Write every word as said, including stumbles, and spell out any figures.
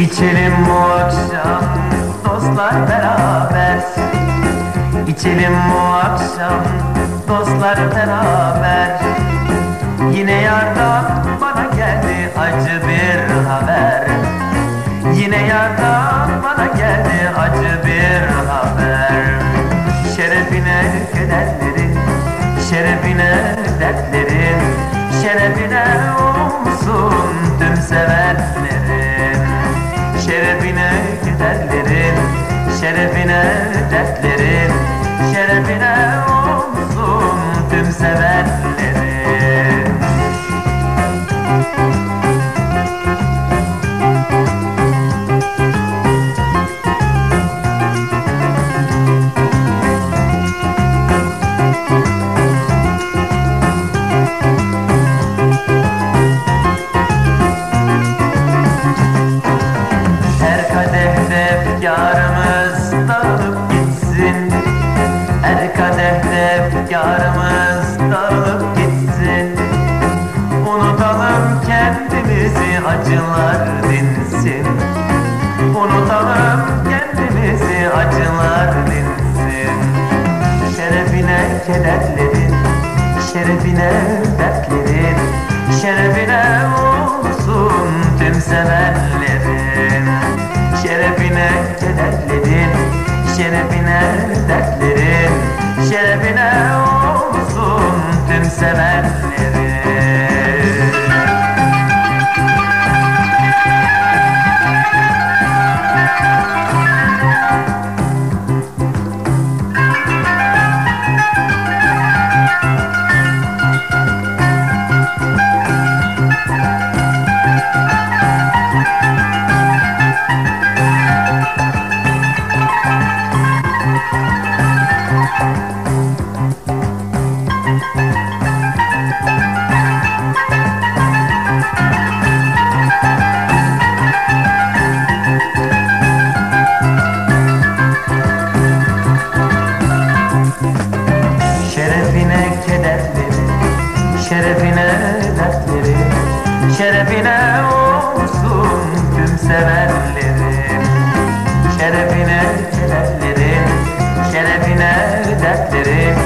İçelim bu akşam dostlar beraber. İçelim bu akşam dostlar beraber. Yine yardan bana geldi acı bir haber. Yine yardan bana geldi acı bir haber. Şerefine kederlerin, şerefine dertlerin, şerefine olsun tüm sevenlerin. Şerefine kederlerin, şerefine dertlerin, şerefine olsun tüm sevenlerin. Efkarımız dağılıp gitsin, her kadehte efkarımız dağılıp gitsin. Unutalım kendimizi, acılar dinsin. Unutalım kendimizi, acılar dinsin. Şerefine kederlerin, şerefine dertlerin, şerefine olsun tüm sevenlerin. Şerefine kederlerin, şerefine dertlerin, şerefine olsun tüm sevenlerin. Şerefine kederlerin, şerefine dertlerin, şerefine olsun tüm sevenlerin. Şerefine kederlerin, şerefine dertlerin,